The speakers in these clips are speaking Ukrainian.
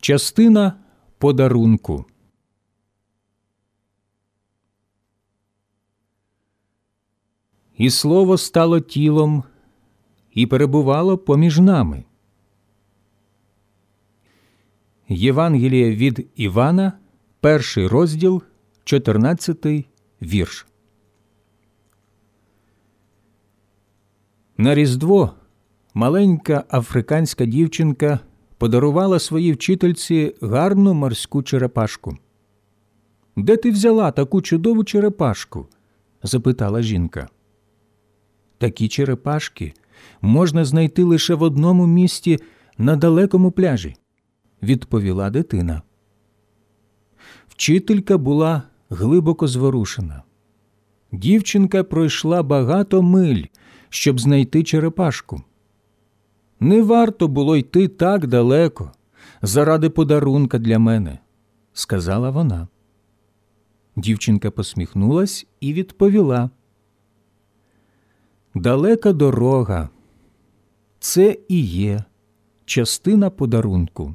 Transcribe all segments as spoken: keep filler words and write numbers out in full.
Частина подарунку. І слово стало тілом і перебувало поміж нами. Євангеліє від Івана, перший розділ, чотирнадцятий вірш. На Різдво маленька африканська дівчинка подарувала своїй вчительці гарну морську черепашку. «Де ти взяла таку чудову черепашку?» – запитала жінка. «Такі черепашки можна знайти лише в одному місті на далекому пляжі», – відповіла дитина. Вчителька була глибоко зворушена. Дівчинка пройшла багато миль, щоб знайти черепашку. «Не варто було йти так далеко заради подарунка для мене», – сказала вона. Дівчинка посміхнулась і відповіла: «Далека дорога – це і є частина подарунку».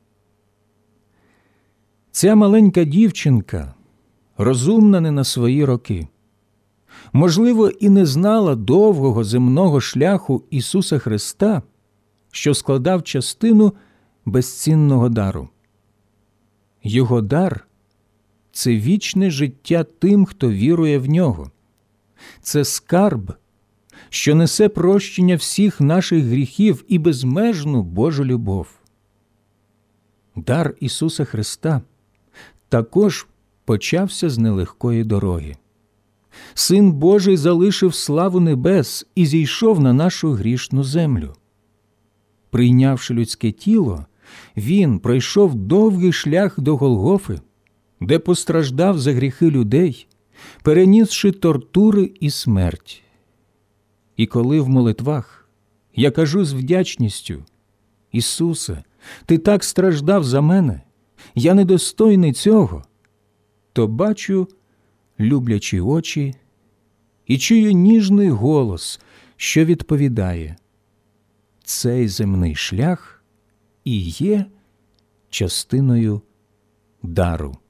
Ця маленька дівчинка, розумна не на свої роки, можливо, і не знала довгого земного шляху Ісуса Христа, що складав частину безцінного дару. Його дар – це вічне життя тим, хто вірує в Нього. Це скарб, що несе прощення всіх наших гріхів і безмежну Божу любов. Дар Ісуса Христа також почався з нелегкої дороги. Син Божий залишив славу небес і зійшов на нашу грішну землю. Прийнявши людське тіло, Він пройшов довгий шлях до Голгофи, де постраждав за гріхи людей, перенісши тортури і смерть. І коли в молитвах я кажу з вдячністю: «Ісусе, Ти так страждав за мене, я недостойний цього», то бачу люблячі очі і чую ніжний голос, що відповідає: «Цей земний шлях і є частиною дару».